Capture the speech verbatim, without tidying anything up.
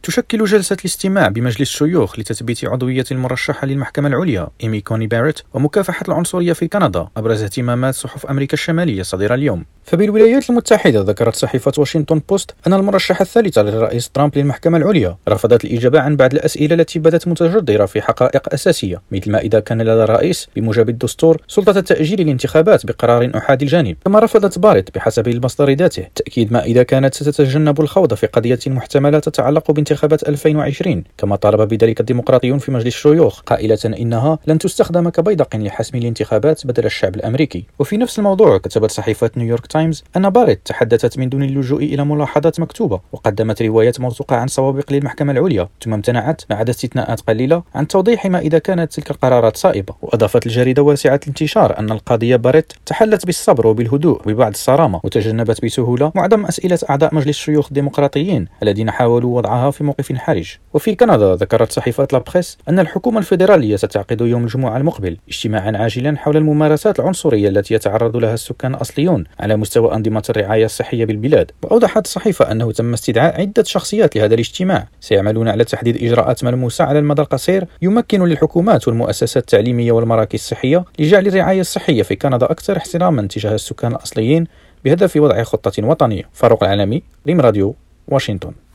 تشكل جلسة الاستماع بمجلس الشيوخ لتثبيت عضوية المرشحة للمحكمة العليا إيمي كوني باريت ومكافحة العنصرية في كندا أبرز اهتمامات صحف أمريكا الشمالية صديرة اليوم. فبالولايات المتحدة ذكرت صحيفة واشنطن بوست أن المرشحة الثالثة للرئيس ترامب للمحكمة العليا رفضت الإجابة عن بعض الأسئلة التي بدت متجذرة في حقائق أساسية، مثل ما إذا كان لدى الرئيس بموجب الدستور سلطة تأجيل الانتخابات بقرار أحادي الجانب. كما رفضت باريت بحسب المصدر ذاته تأكيد ما إذا كانت ستتجنب الخوض في قضية محتملة تتعلق بانتخابات ألفين وعشرين، كما طالب بذلك الديمقراطيون في مجلس الشيوخ قائلة إنها لن تستخدم كبيدق لحسم الانتخابات بدل الشعب الأمريكي. وفي نفس الموضوع كتبت صحيفة نيويورك تايمز أن باريت تحدثت من دون اللجوء إلى ملاحظات مكتوبة وقدمت روايات موثوقة عن سوابق للمحكمة العليا، ثم امتنعت ما عدا استثناءات قليلة عن توضيح ما إذا كانت تلك القرارات صائبة. وأضافت الجريدة واسعة الانتشار أن القاضية باريت تحلت بالصبر وبالهدوء وببعض الصرامة، وتجنبت بسهولة معظم أسئلة أعضاء مجلس الشيوخ الديمقراطيين الذين حاولوا وضعها في موقف حرج. وفي كندا ذكرت صحيفة لابريس أن الحكومة الفيدرالية ستعقد يوم الجمعة المقبل اجتماعا عاجلا حول الممارسات العنصرية التي يتعرض لها السكان الأصليون على مستوى أنظمة الرعاية الصحية بالبلاد. وأوضحت الصحيفة أنه تم استدعاء عدة شخصيات لهذا الاجتماع سيعملون على تحديد إجراءات ملموسة على المدى القصير يمكن للحكومات والمؤسسات التعليمية والمراكز الصحية لجعل الرعاية الصحية في كندا أكثر احتراما تجاه السكان الأصليين بهدف وضع خطة وطنية. فاروق العالمي، ريم راديو، واشنطن.